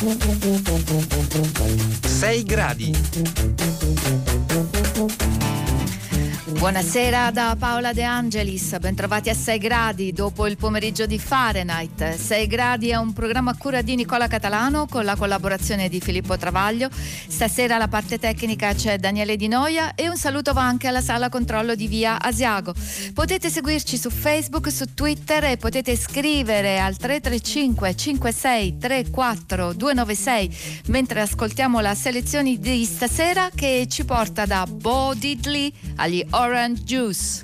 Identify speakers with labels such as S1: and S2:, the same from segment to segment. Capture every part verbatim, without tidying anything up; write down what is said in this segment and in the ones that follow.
S1: sei gradi.
S2: Buonasera da Paola De Angelis, bentrovati a sei gradi dopo il pomeriggio di Fahrenheit. sei gradi è un programma a cura di Nicola Catalano con la collaborazione di Filippo Travaglio. Stasera alla parte tecnica c'è Daniele Di Noia e un saluto va anche alla sala controllo di via Asiago. Potete seguirci su Facebook, su Twitter e potete scrivere al tre tre cinque cinque sei tre quattro due nove sei mentre ascoltiamo la selezione di stasera che ci porta da Bo Diddley agli Orange Juice.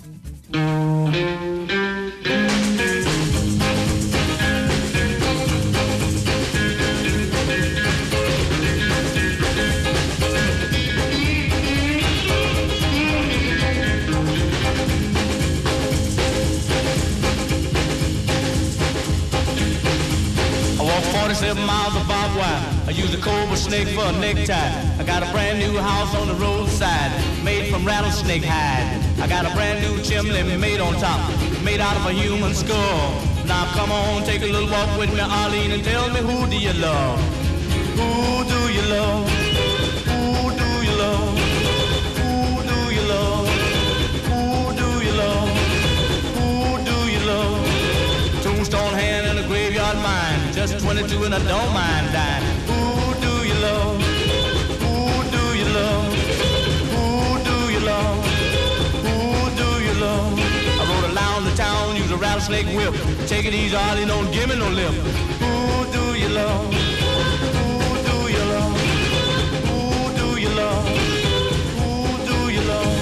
S3: forty-seven miles of barbed wire. I use a cobra snake for a necktie. I got a brand new house on the roadside, made from rattlesnake hide. I got a brand new chimney made on top, made out of a human skull. Now come on, take a little walk with me, Arlene, and tell me, who do you love? Who do you love? Who do you love? Who do you love? Who do you love? Who do you love? Tombstone hand and a graveyard mine, just twenty-two and I don't mind dying. Who do you love? Who do you love? Who do you love? Who do you love? I rode around the town, use a rattlesnake whip. Take it easy, Arlie, don't give me no lip. Who do you love? Who do you love? Who do you love? Who do you love?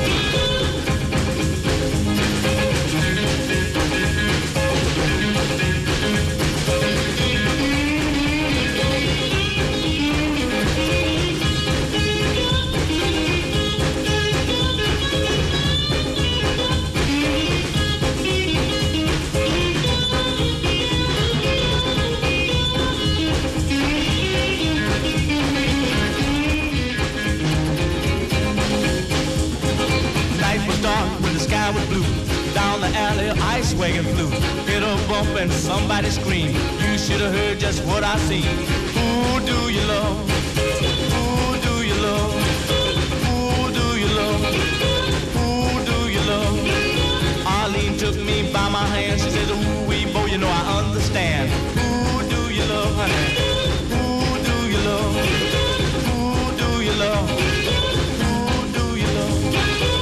S3: Was blue. Down the alley, ice wagon flew. Hit a bump and somebody screamed. You should have heard just what I seen. Who do you love? Who do you love? Who do you love? Who do you love? Arlene took me by my hand. She said, ooh, wee, boy, you know I understand. Who do you love, honey? Who do you love? Who do you love? Who do you love?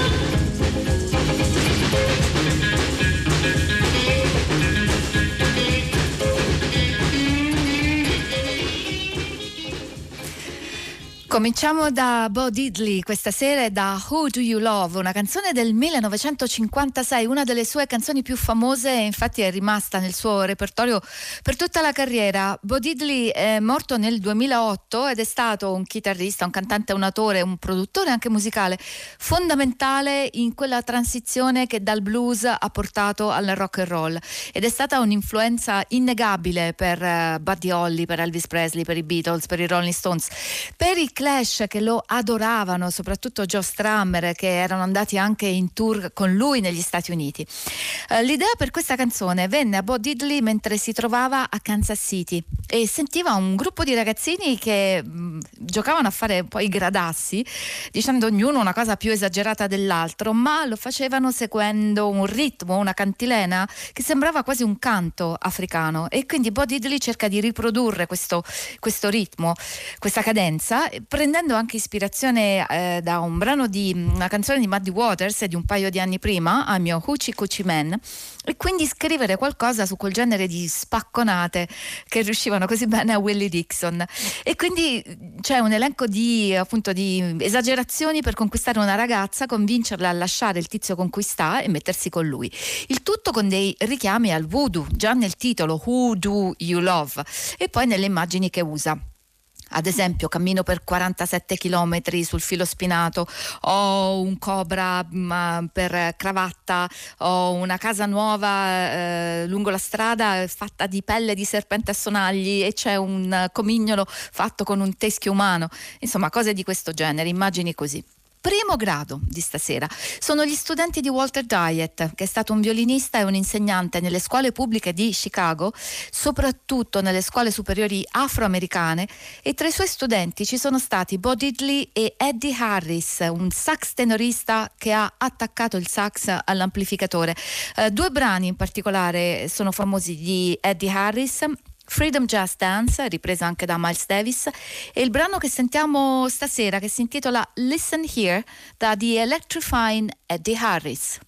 S2: Cominciamo da Bo Diddley questa sera e da Who Do You Love, una canzone del millenovecentocinquantasei, una delle sue canzoni più famose e infatti è rimasta nel suo repertorio per tutta la carriera. Bo Diddley è morto nel duemilaotto ed è stato un chitarrista, un cantante, un autore, un produttore anche musicale fondamentale in quella transizione che dal blues ha portato al rock and roll ed è stata un'influenza innegabile per Buddy Holly, per Elvis Presley, per i Beatles, per i Rolling Stones, per i Clash che lo adoravano, soprattutto Joe Strummer che erano andati anche in tour con lui negli Stati Uniti. Uh, l'idea per questa canzone venne a Bo Diddley mentre si trovava a Kansas City e sentiva un gruppo di ragazzini che mh, giocavano a fare un po' i gradassi, dicendo ognuno una cosa più esagerata dell'altro, ma lo facevano seguendo un ritmo, una cantilena che sembrava quasi un canto africano e quindi Bo Diddley cerca di riprodurre questo, questo ritmo, questa cadenza, prendendo anche ispirazione eh, da un brano di una canzone di Muddy Waters di un paio di anni prima, I'm Your Hoochie Coochie Man, e quindi scrivere qualcosa su quel genere di spacconate che riuscivano così bene a Willie Dixon. E quindi c'è un elenco di appunto di esagerazioni per conquistare una ragazza, convincerla a lasciare il tizio con cui sta e mettersi con lui. Il tutto con dei richiami al voodoo, già nel titolo Who Do You Love, e poi nelle immagini che usa. Ad esempio, cammino per quarantasette chilometri sul filo spinato, ho un cobra mh, per cravatta, ho una casa nuova eh, lungo la strada fatta di pelle di serpente a sonagli e c'è un comignolo fatto con un teschio umano, insomma cose di questo genere, immagini così. primo grado di stasera. Sono gli studenti di Walter Diet, che è stato un violinista e un insegnante nelle scuole pubbliche di Chicago, soprattutto nelle scuole superiori afroamericane, e tra i suoi studenti ci sono stati Bo Diddley e Eddie Harris, un sax tenorista che ha attaccato il sax all'amplificatore. Eh, due brani in particolare sono famosi di Eddie Harris: Freedom Jazz Dance, ripresa anche da Miles Davis, e il brano che sentiamo stasera, che si intitola Listen Here, da The Electrifying Eddie Harris.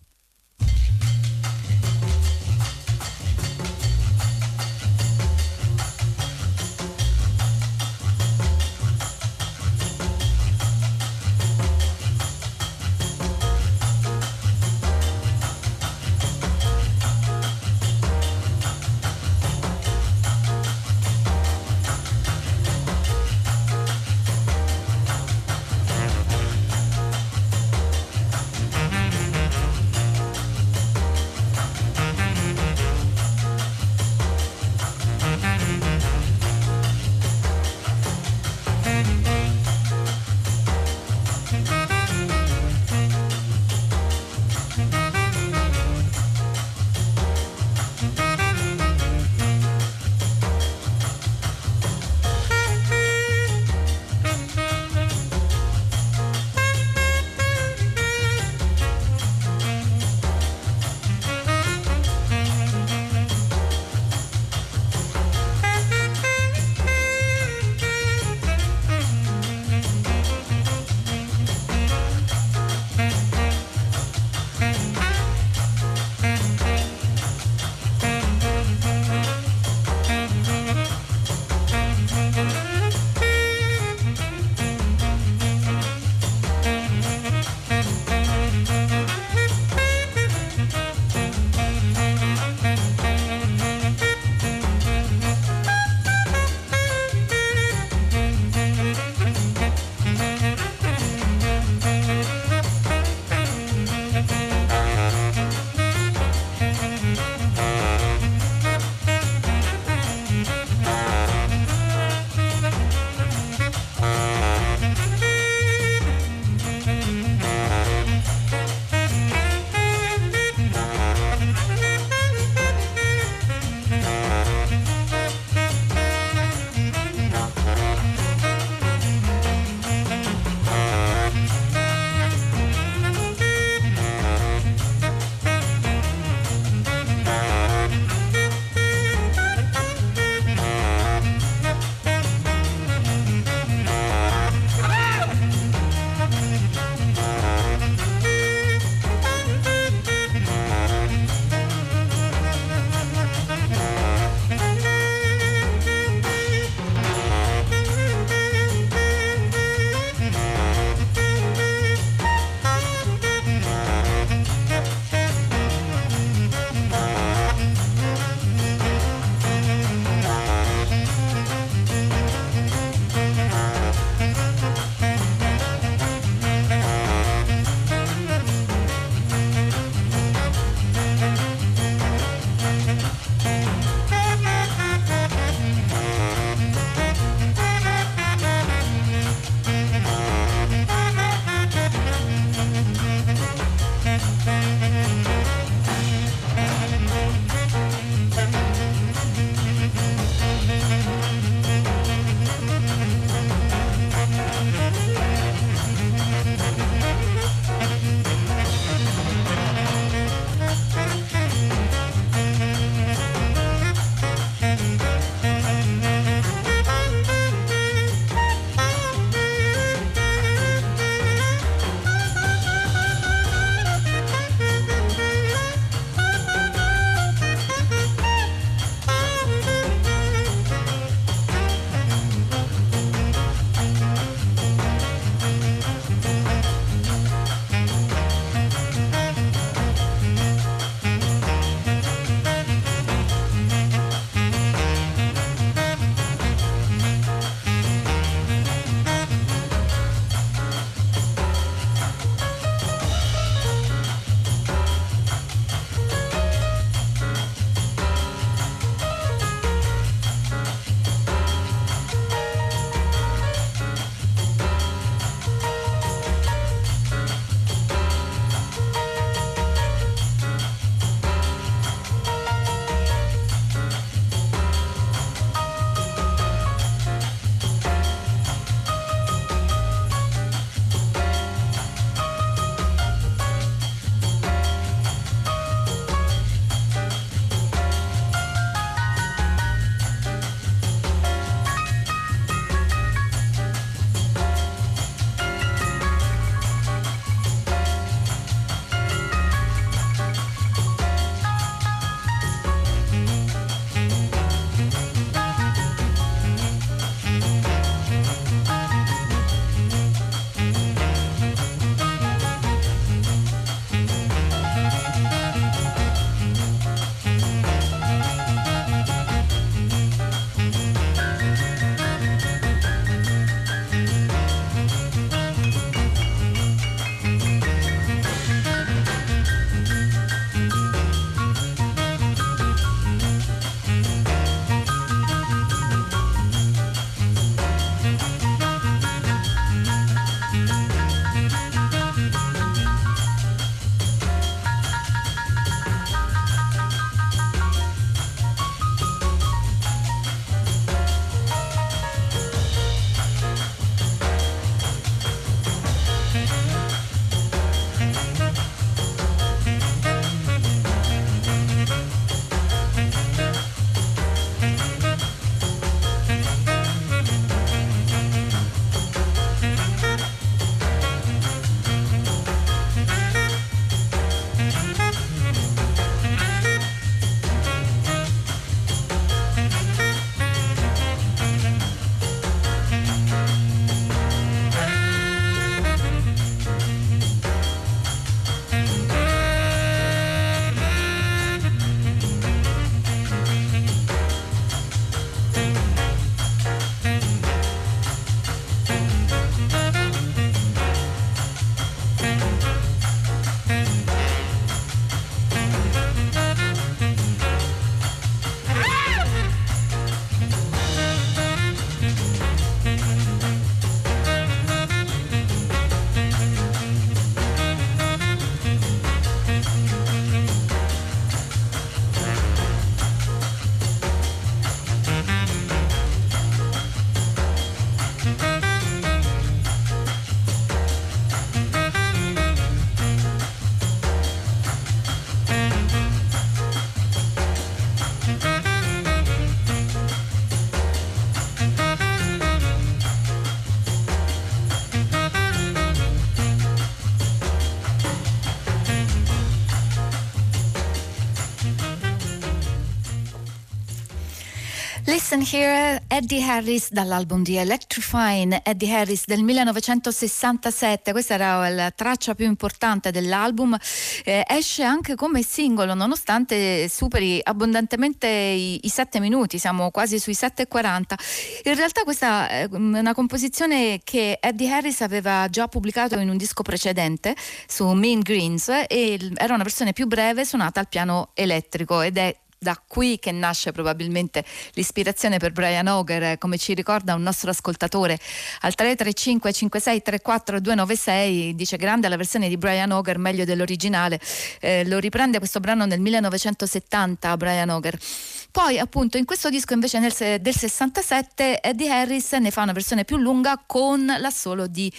S2: Listen Here, Eddie Harris dall'album di Electrifying Eddie Harris del millenovecentosessantasette. Questa era la traccia più importante dell'album, eh, esce anche come singolo nonostante superi abbondantemente i, i sette minuti, siamo quasi sui sette e quaranta. In realtà questa è una composizione che Eddie Harris aveva già pubblicato in un disco precedente su Mean Greens e era una versione più breve suonata al piano elettrico, ed è da qui che nasce probabilmente l'ispirazione per Brian Auger, come ci ricorda un nostro ascoltatore al tre tre cinque cinque sei tre quattro due nove sei. Dice: grande la versione di Brian Auger, meglio dell'originale. Eh, lo riprende questo brano nel millenovecentosettanta Brian Auger. Poi appunto in questo disco invece nel, del sessantasette Eddie Harris ne fa una versione più lunga con l'assolo di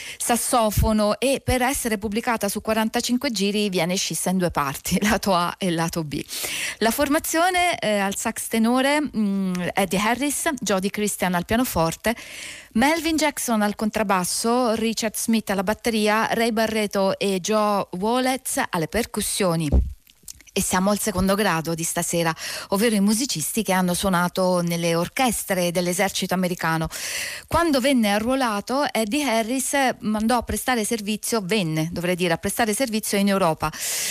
S2: sassofono, e per essere pubblicata su quarantacinque giri viene scissa in due parti, lato A e lato B. La formazione eh, al sax tenore mh, Eddie Harris, Jody Christian al pianoforte, Melvin Jackson al contrabbasso, Richard Smith alla batteria, Ray Barreto e Joe Wallet alle percussioni. E siamo al secondo grado di stasera, ovvero i musicisti che hanno suonato nelle orchestre dell'esercito americano. Quando venne arruolato, Eddie Harris mandò a prestare servizio, venne, dovrei dire, a prestare servizio in Europa,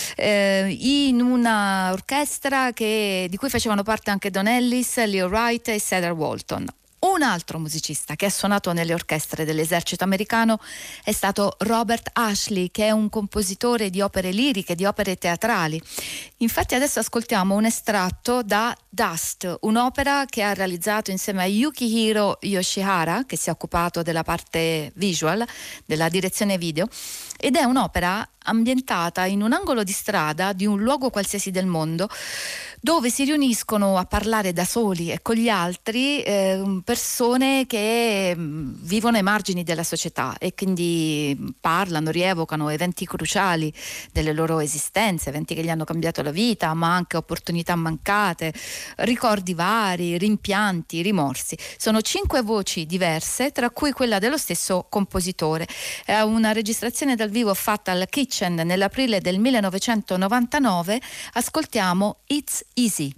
S2: eh, in una orchestra che, di cui facevano parte anche Don Ellis, Leo Wright e Cedar Walton. Un altro musicista che ha suonato nelle orchestre dell'esercito americano è stato Robert Ashley, che è un compositore di opere liriche, di opere teatrali. Infatti adesso ascoltiamo un estratto da Dust, un'opera che ha realizzato insieme a Yukihiro Yoshihara, che si è occupato della parte visual, della direzione video, ed è un'opera ambientata in un angolo di strada di un luogo qualsiasi del mondo, dove si riuniscono a parlare da soli e con gli altri eh, persone che mh, vivono ai margini della società e quindi parlano, rievocano eventi cruciali delle loro esistenze, eventi che gli hanno cambiato la vita, ma anche opportunità mancate, ricordi vari, rimpianti, rimorsi. Sono cinque voci diverse, tra cui quella dello stesso compositore. È una registrazione dal vivo fatta al Kitchen nell'aprile del millenovecentonovantanove. Ascoltiamo It's Easy.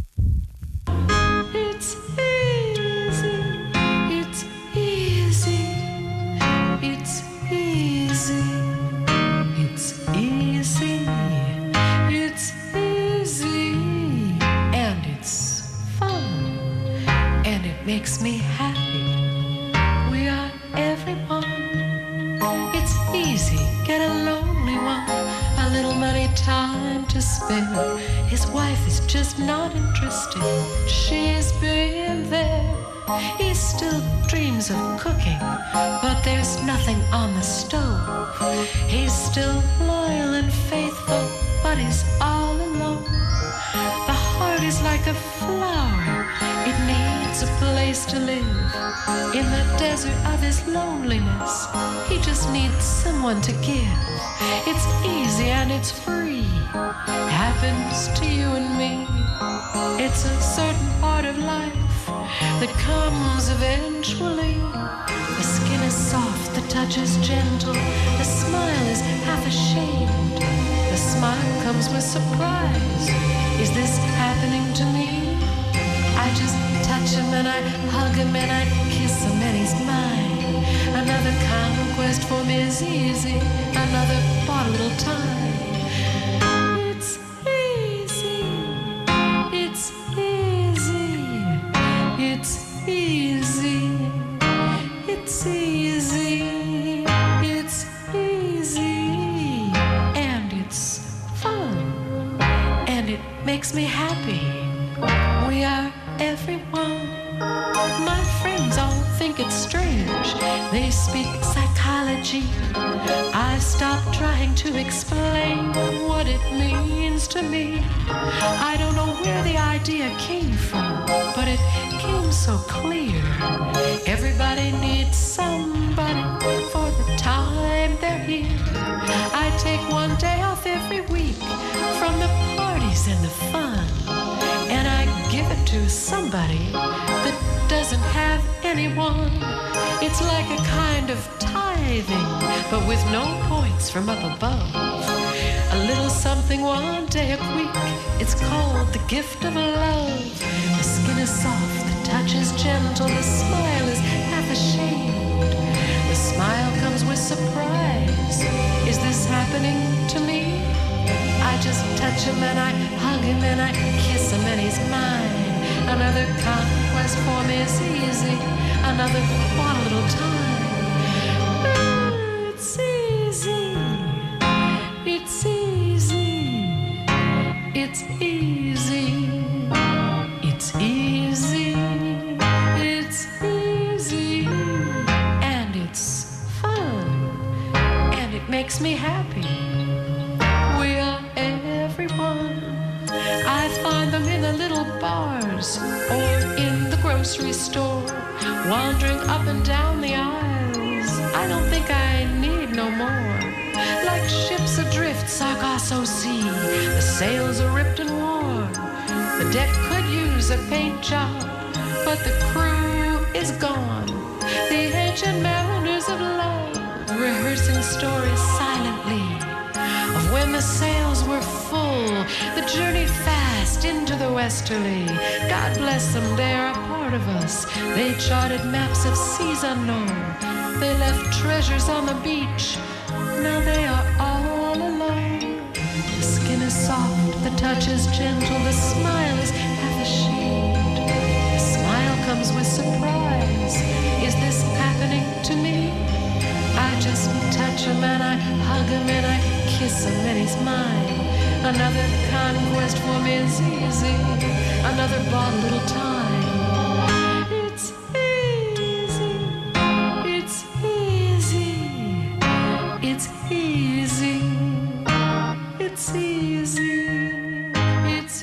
S4: It's easy, it's easy, it's easy, it's easy, it's easy, and it's fun, and it makes me happy. We are everyone. It's easy, get a lonely one, a little money, time to spend. His wife is just not interested. She's been there. He still dreams of cooking, but there's nothing on the stove. He's still loyal and faithful, but he's all alone. The heart is like a flower. It needs a place to live. In the desert of his loneliness, he just needs someone to give. It's easy and it's free. Happens to you and me. It's a certain part of life that comes eventually. The skin is soft, the touch is gentle, the smile is half ashamed. The smile comes with surprise. Is this happening to me? I just touch him and I hug him and I kiss him and he's mine. Another conquest for me is easy, another bought a little time. It's easy, it's easy, it's easy, it's easy, it's easy, and it's fun, and it makes me happy. We are everyone. My friends all think it's strange. They speak psychology. I stopped trying to explain what it means to me. I don't know where the idea came from, but it came so clear. Everybody needs somebody for the time they're here. I take one day off every week from the parties and the fun, and I give it to somebody that doesn't have anyone. It's like a kind of tithing, but with no points from up above. A little something one day a week. It's called the gift of love. The skin is soft, the touch is gentle, the smile is half ashamed. The smile comes with surprise. Is this happening to me? I just touch him and I hug him and I kiss him and he's mine. Another conquest for me is easy. Another one little time. Oh, it's easy. It's easy. It's easy. It's easy. It's easy. And it's fun. And it makes me happy. We are everyone. I find them in the little bars or in the grocery store, wandering up and down the aisles. I don't think I need no more. Like ships adrift, Sargasso Sea, the sails are ripped and worn. The deck could use a paint job, but the crew is gone. The ancient mariners of love, rehearsing stories silently of when the sails were full, the journey fast into the westerly. God bless them, they're a part of us. They charted maps of seas unknown. They left treasures on the beach. Now they are all alone. The skin is soft, the touch is gentle, the smile is half ashamed. The smile comes with surprise. Is this happening to me? I just touch him and I hug him and I kiss him and he's mine. Another conquest for me is easy. Another bought a little time. It's easy. It's easy. It's easy. It's easy. It's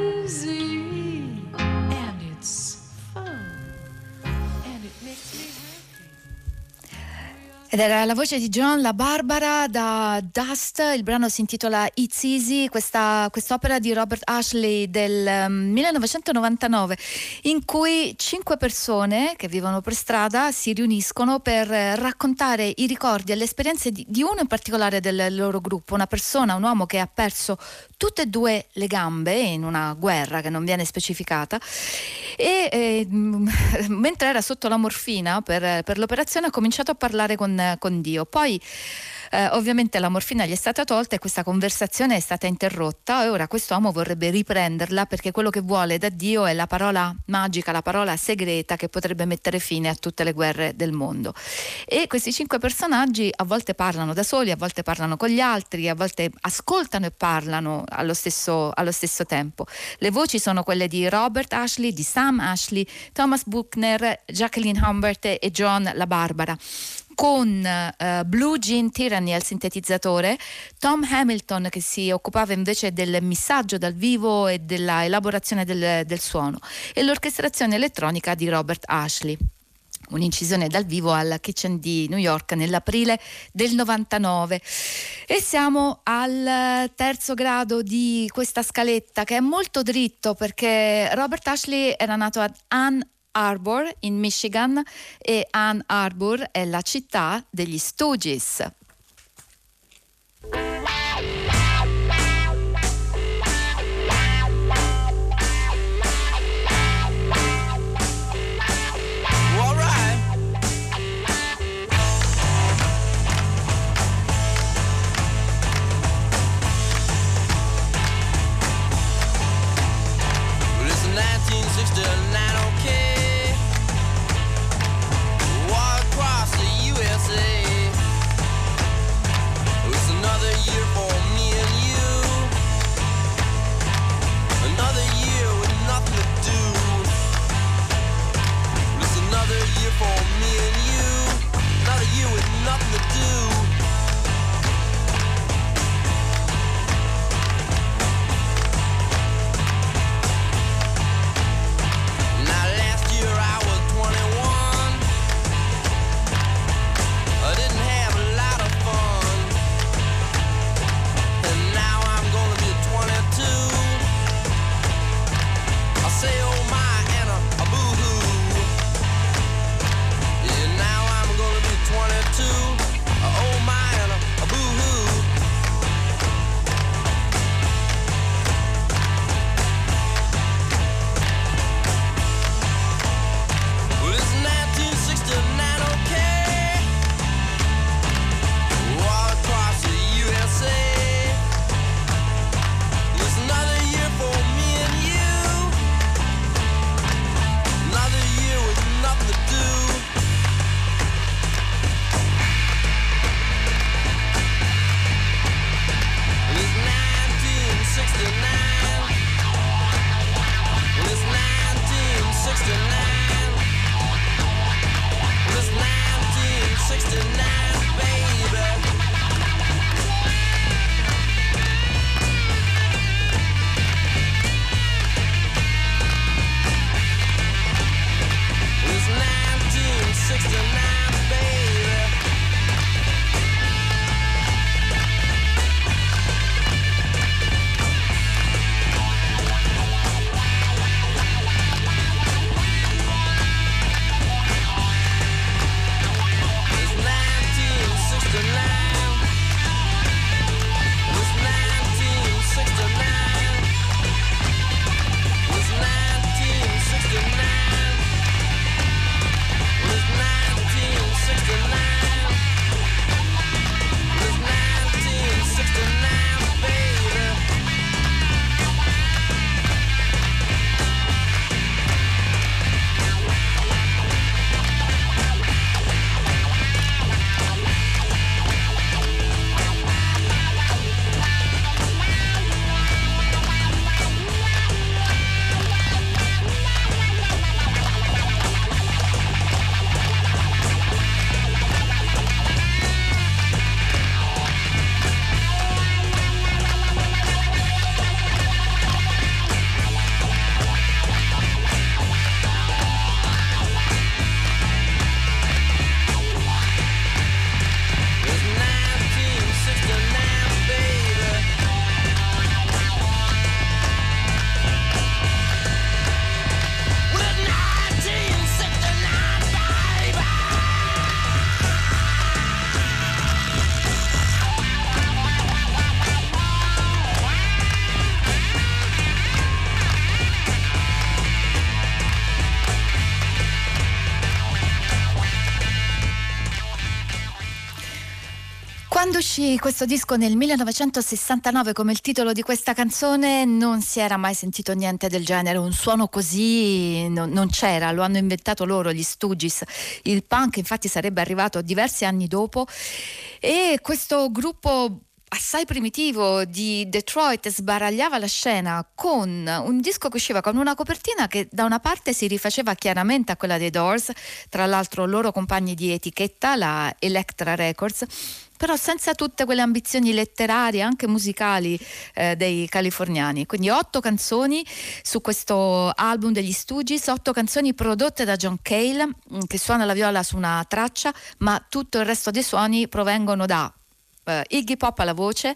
S4: easy. And it's fun. And it makes me happy.
S2: Ed era la voce di John La Barbara da Dust. Il brano si intitola It's Easy, questa quest'opera di Robert Ashley del um, millenovecentonovantanove, in cui cinque persone che vivono per strada si riuniscono per eh, raccontare i ricordi e le esperienze di, di uno in particolare del loro gruppo, una persona, un uomo che ha perso tutte e due le gambe in una guerra che non viene specificata e eh, mentre era sotto la morfina per, per l'operazione ha cominciato a parlare con con Dio. Poi eh, ovviamente la morfina gli è stata tolta e questa conversazione è stata interrotta e ora quest'uomo vorrebbe riprenderla perché quello che vuole da Dio è la parola magica, la parola segreta che potrebbe mettere fine a tutte le guerre del mondo. E questi cinque personaggi a volte parlano da soli, a volte parlano con gli altri, a volte ascoltano e parlano allo stesso, allo stesso tempo. Le voci sono quelle di Robert Ashley, di Sam Ashley, Thomas Buckner, Jacqueline Humbert e John La Barbara, con uh, Blue Jean Tyranny al sintetizzatore, Tom Hamilton che si occupava invece del missaggio dal vivo e della elaborazione del, del suono, e l'orchestrazione elettronica di Robert Ashley. Un'incisione dal vivo al Kitchen di New York nell'aprile del novantanove. E siamo al terzo grado di questa scaletta, che è molto dritto perché Robert Ashley era nato ad Ann Arbor in Michigan e Ann Arbor è la città degli Stooges.
S5: nineteen sixty-nine, okay. Walk across the U S A. It's another year.
S2: Quando uscì questo disco nel millenovecentosessantanove, come il titolo di questa canzone, non si era mai sentito niente del genere, un suono così no, non c'era, lo hanno inventato loro, gli Stooges. Il punk infatti sarebbe arrivato diversi anni dopo, e questo gruppo assai primitivo di Detroit sbaragliava la scena con un disco che usciva con una copertina che da una parte si rifaceva chiaramente a quella dei Doors, tra l'altro loro compagni di etichetta, la Elektra Records, però senza tutte quelle ambizioni letterarie, anche musicali, eh, dei californiani. Quindi otto canzoni su questo album degli Stooges, otto canzoni prodotte da John Cale, che suona la viola su una traccia, ma tutto il resto dei suoni provengono da Uh, Iggy Pop alla voce,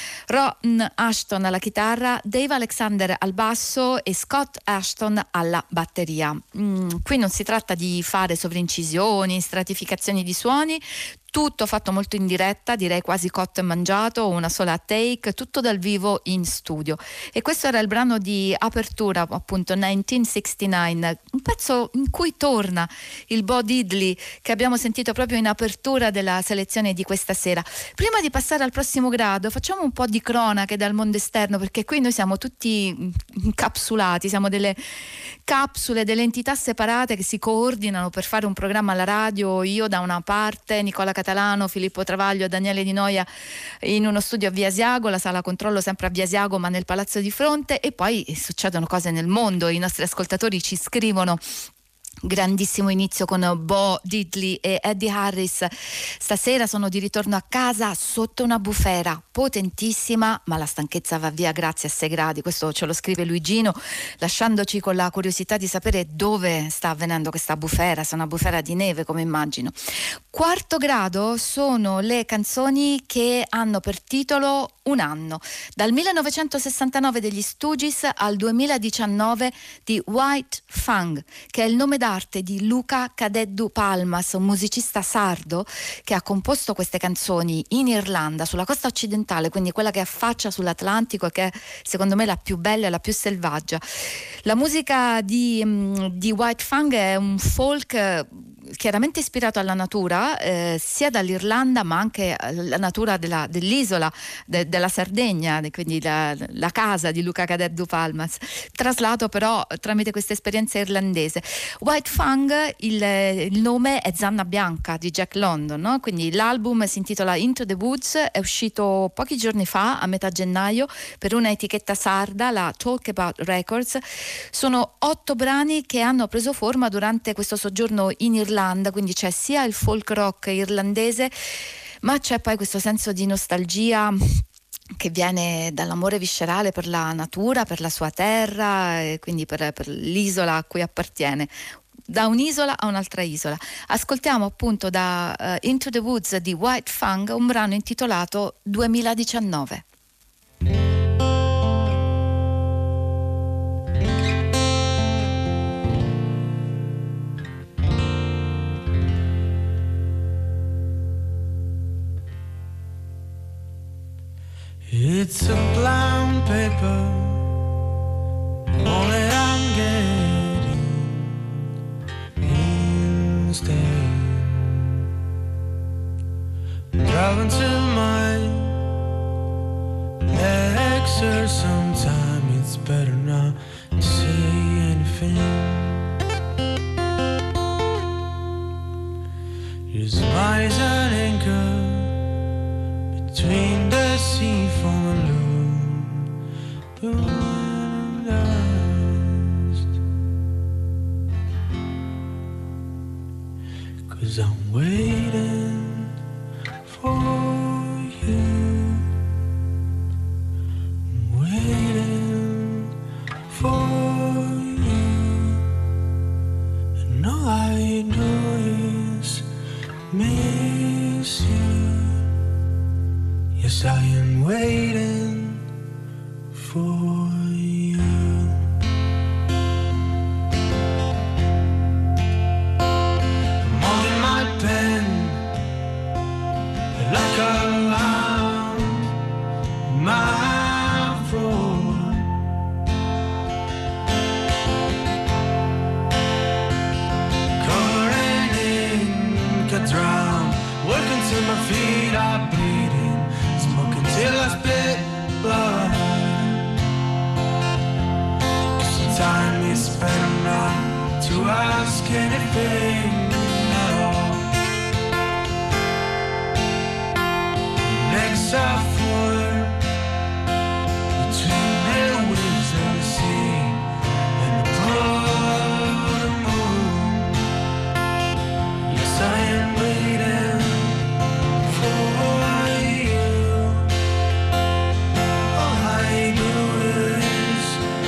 S2: Ron Ashton alla chitarra, Dave Alexander al basso e Scott Ashton alla batteria. Mm, qui non si tratta di fare sovraincisioni, stratificazioni di suoni, tutto fatto molto in diretta, direi quasi cotto e mangiato, una sola take, tutto dal vivo in studio. E questo era il brano di apertura, appunto millenovecentosessantanove, un pezzo in cui torna il Bo Diddley che abbiamo sentito proprio in apertura della selezione di questa sera. Prima di passare al prossimo grado facciamo un po' di cronache dal mondo esterno, perché qui noi siamo tutti incapsulati, siamo delle capsule, delle entità separate che si coordinano per fare un programma alla radio, io da una parte, Nicola Catalano, Filippo Travaglio, Daniele Di Noia in uno studio a Via Asiago, la sala controllo sempre a Via Asiago ma nel palazzo di fronte, e poi succedono cose nel mondo, i nostri ascoltatori ci scrivono. Grandissimo inizio con Bo Diddley e Eddie Harris. Stasera sono di ritorno a casa sotto una bufera potentissima, ma la stanchezza va via grazie a sei gradi. Questo ce lo scrive Luigino, lasciandoci con la curiosità di sapere dove sta avvenendo questa bufera, se è una bufera di neve come immagino. Quarto grado sono le canzoni che hanno per titolo un anno, dal millenovecentosessantanove degli Stooges al duemiladiciannove di White Fang, che è il nome d'arte di Luca Cadeddu Palmas, un musicista sardo che ha composto queste canzoni in Irlanda, sulla costa occidentale, quindi quella che affaccia sull'Atlantico e che è secondo me la più bella e la più selvaggia. La musica di, di White Fang è un folk chiaramente ispirato alla natura, eh, sia dall'Irlanda ma anche alla natura della, dell'isola de, della Sardegna, quindi la, la casa di Luca Cadeddu Palmas, traslato però tramite questa esperienza irlandese. White Fang, il, il nome è Zanna Bianca di Jack London, no? Quindi l'album si intitola Into the Woods, è uscito pochi giorni fa, a metà gennaio, per una etichetta sarda, la Talk About Records. Sono otto brani che hanno preso forma durante questo soggiorno in Irlanda, quindi c'è sia il folk rock irlandese, ma c'è poi questo senso di nostalgia che viene dall'amore viscerale per la natura, per la sua terra e quindi per, per l'isola a cui appartiene, da un'isola a un'altra isola. Ascoltiamo appunto da uh, Into the Woods di White Fang un brano intitolato duemiladiciannove.
S6: It's a brown paper, only I'm getting instead. Driving to my lecture sometime, it's better not to say anything. Your smile's an anchor between the sea from a loom and dust. 'Cause I'm waiting for you, I'm waiting for you, and all I do is miss you. Yes, I am waiting for you. I'm holding my pen like around my throat. Coloring ink, I drown. Working till my feet are bleeding. ask anything at all. Next I forward between the waves of the sea and the blood of the moon. Yes, I am waiting for you. All I do is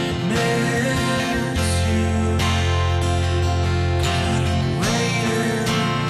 S6: miss you. 'Cause I'm waiting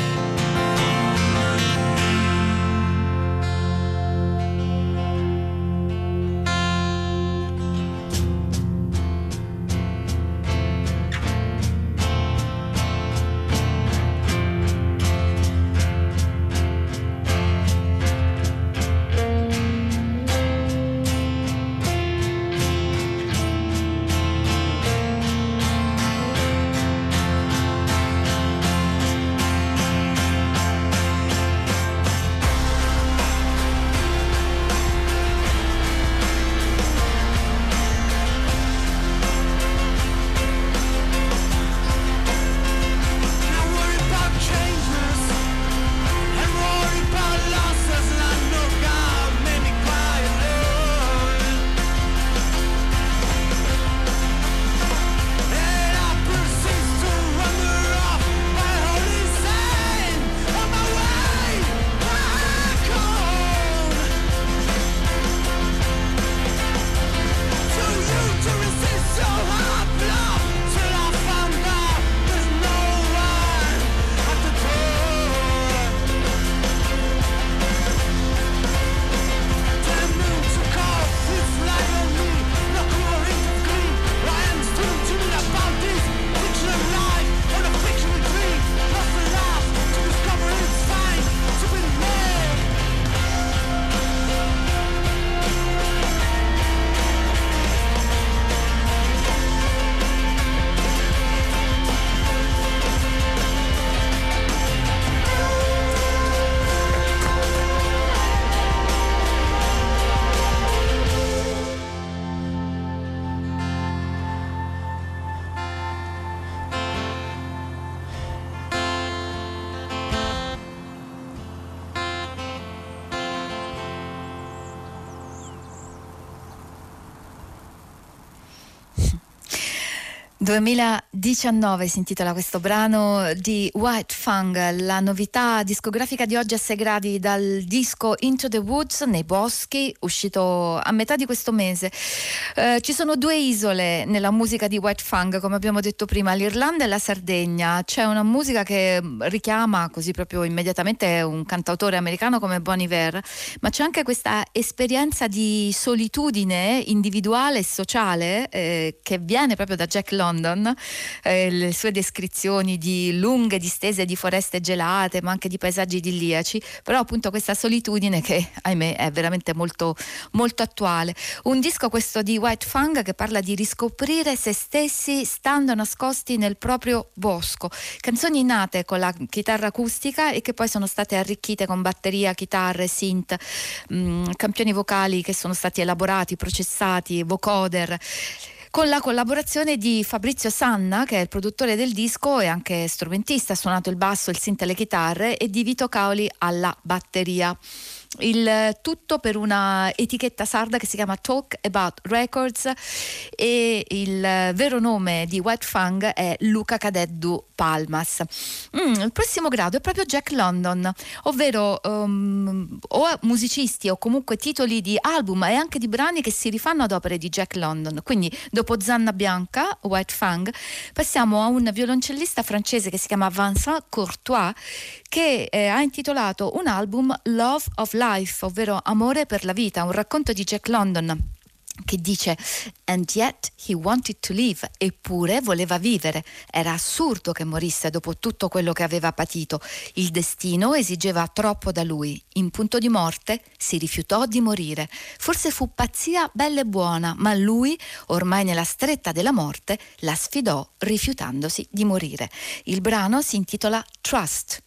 S2: duemiladiciannove si intitola questo brano di White Fang, la novità discografica di oggi a sei gradi dal disco Into the Woods, nei boschi, uscito a metà di questo mese. Eh, ci sono due isole nella musica di White Fang, come abbiamo detto prima, l'Irlanda e la Sardegna. C'è una musica che richiama così proprio immediatamente un cantautore americano come Bon Iver, ma c'è anche questa esperienza di solitudine individuale e sociale eh, che viene proprio da Jack London. Eh, le sue descrizioni di lunghe distese di foreste gelate, ma anche di paesaggi idilliaci, però appunto questa solitudine che ahimè è veramente molto, molto attuale. Un disco questo di White Fang che parla di riscoprire se stessi stando nascosti nel proprio bosco, canzoni nate con la chitarra acustica e che poi sono state arricchite con batteria, chitarre, synth, mh, campioni vocali che sono stati elaborati, processati, vocoder, con la collaborazione di Fabrizio Sanna, che è il produttore del disco e anche strumentista, ha suonato il basso, il synth e le chitarre, e di Vito Caoli alla batteria. Il tutto per una etichetta sarda che si chiama Talk About Records, e il vero nome di White Fang è Luca Cadeddu Palmas. Mm, il prossimo grado è proprio Jack London, ovvero um, o musicisti o comunque titoli di album e anche di brani che si rifanno ad opere di Jack London. Quindi dopo Zanna Bianca, White Fang, passiamo a un violoncellista francese che si chiama Vincent Courtois, che eh, ha intitolato un album Love of Life, ovvero Amore per la vita, un racconto di Jack London che dice: and yet he wanted to live, eppure voleva vivere. Era assurdo che morisse dopo tutto quello che aveva patito. Il destino esigeva troppo da lui. In punto di morte si rifiutò di morire. Forse fu pazzia bella e buona, ma lui, ormai nella stretta della morte, la sfidò rifiutandosi di morire. Il brano si intitola Trust.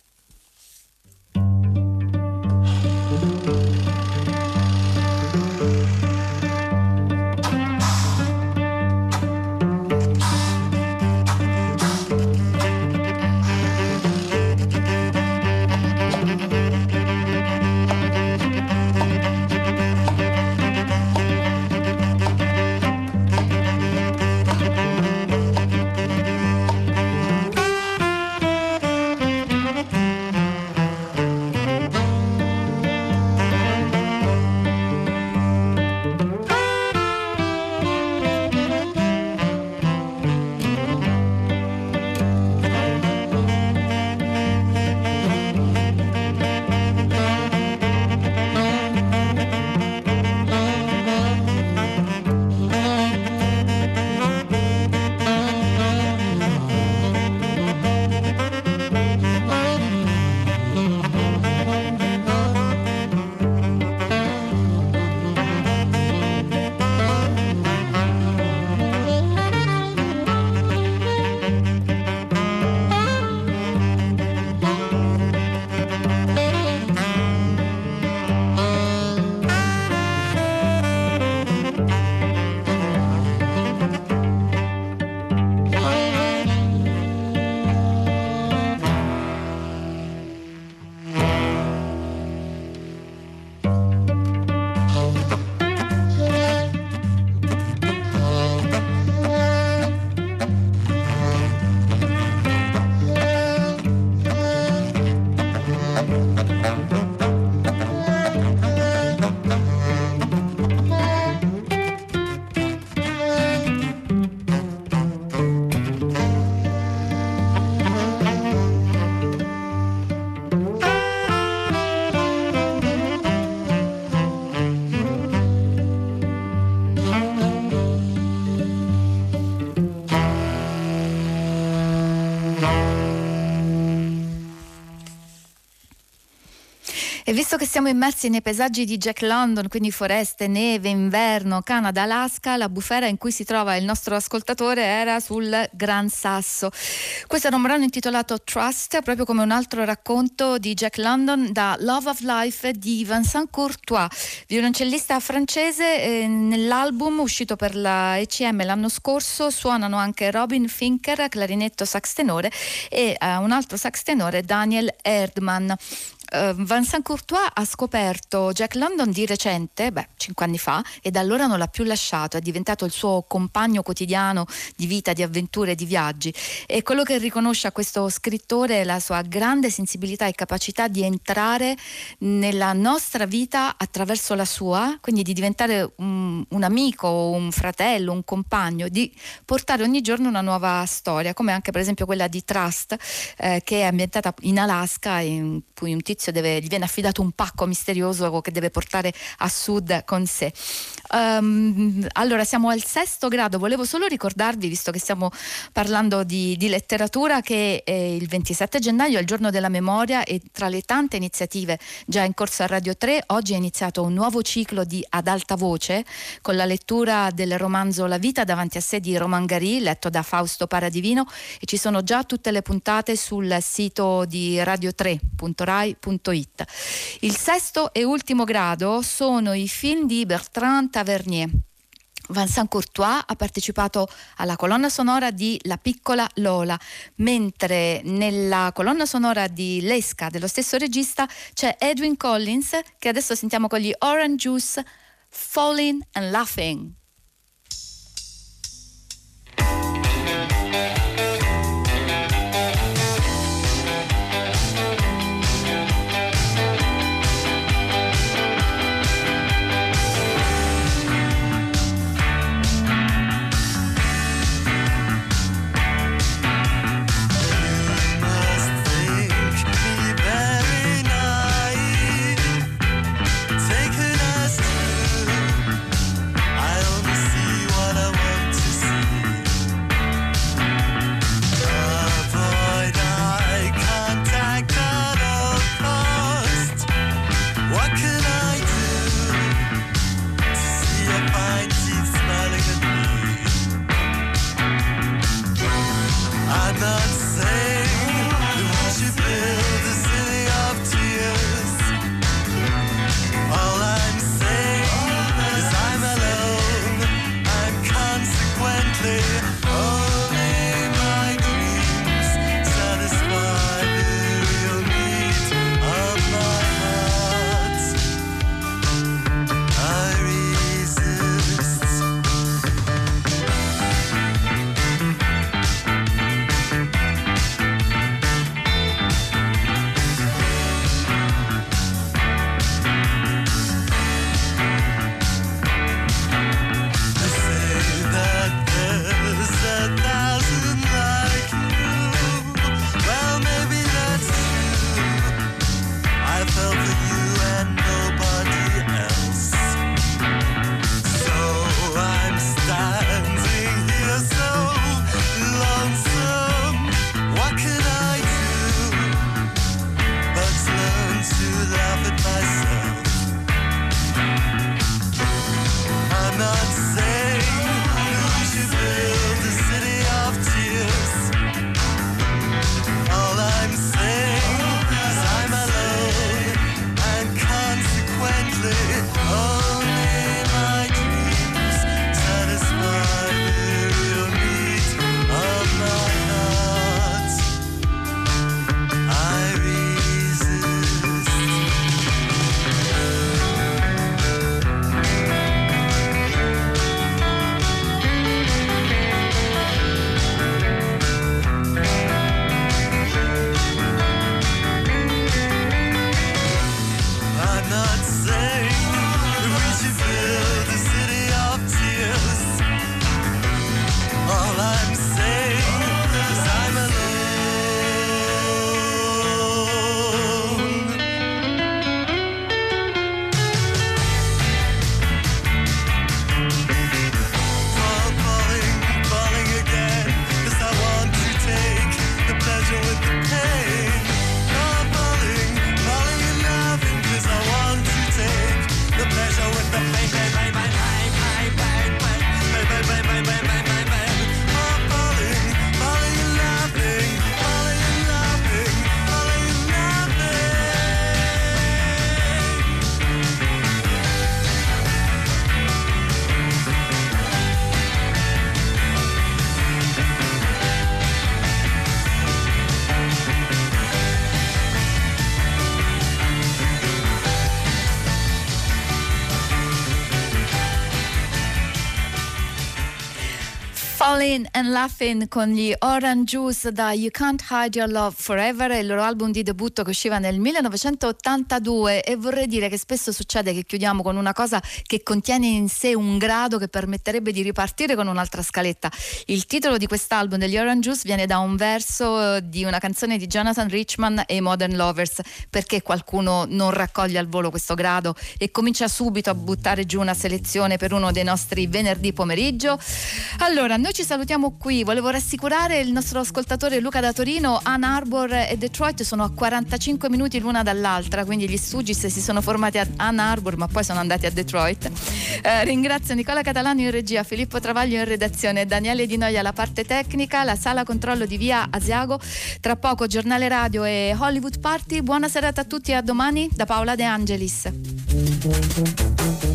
S2: E visto che siamo immersi nei paesaggi di Jack London, quindi foreste, neve, inverno, Canada, Alaska, la bufera in cui si trova il nostro ascoltatore era sul Gran Sasso. Questo era un brano intitolato Trust, proprio come un altro racconto di Jack London da Love of Life di Vincent Courtois, violoncellista francese. Eh, nell'album uscito per la E C M l'anno scorso suonano anche Robin Finker, clarinetto sax tenore, e eh, un altro sax tenore, Daniel Erdmann. Uh, Vincent Courtois ha scoperto Jack London di recente, beh, cinque anni fa, e da allora non l'ha più lasciato, è diventato il suo compagno quotidiano di vita, di avventure, di viaggi. E quello che riconosce a questo scrittore è la sua grande sensibilità e capacità di entrare nella nostra vita attraverso la sua, quindi di diventare un, un amico, un fratello, un compagno, di portare ogni giorno una nuova storia, come anche per esempio quella di Trust, eh, che è ambientata in Alaska, in cui un tizio Deve, gli viene affidato un pacco misterioso che deve portare a sud con sé. Um, allora siamo al sesto grado. Volevo solo ricordarvi, visto che stiamo parlando di, di letteratura, che eh, il ventisette gennaio è il giorno della memoria, e tra le tante iniziative già in corso a Radio tre oggi è iniziato un nuovo ciclo di Ad alta voce con la lettura del romanzo La vita davanti a sé di Romain Gary, letto da Fausto Paradivino, e ci sono già tutte le puntate sul sito di radio tre punto rai punto it. Il sesto e ultimo grado sono i film di Bertrand Tavernier. Vincent Courtois ha partecipato alla colonna sonora di La piccola Lola, mentre nella colonna sonora di L'Esca dello stesso regista c'è Edwyn Collins, che adesso sentiamo con gli Orange Juice, Falling and Laughing.
S7: Taking us to, I don't
S2: Falling and Laughing con gli Orange Juice da You Can't Hide Your Love Forever, il loro album di debutto che usciva nel millenovecentottantadue. E vorrei dire che spesso succede che chiudiamo con una cosa che contiene in sé un grado che permetterebbe di ripartire con un'altra scaletta. Il titolo di quest'album degli Orange Juice viene da un verso di una canzone di Jonathan Richman e i Modern Lovers. Perché qualcuno non raccoglie al volo questo grado e comincia subito a buttare giù una selezione per uno dei nostri venerdì pomeriggio? Allora, noi ci salutiamo qui. Volevo rassicurare il nostro ascoltatore Luca da Torino: Ann Arbor e Detroit sono a quarantacinque minuti l'una dall'altra, quindi gli Stooges si sono formati a Ann Arbor ma poi sono andati a Detroit. Eh, ringrazio Nicola Catalano in regia, Filippo Travaglio in redazione, Daniele Di Noia alla parte tecnica, la sala controllo di via Asiago. Tra poco giornale radio e Hollywood Party. Buona serata a tutti e a domani da Paola De Angelis.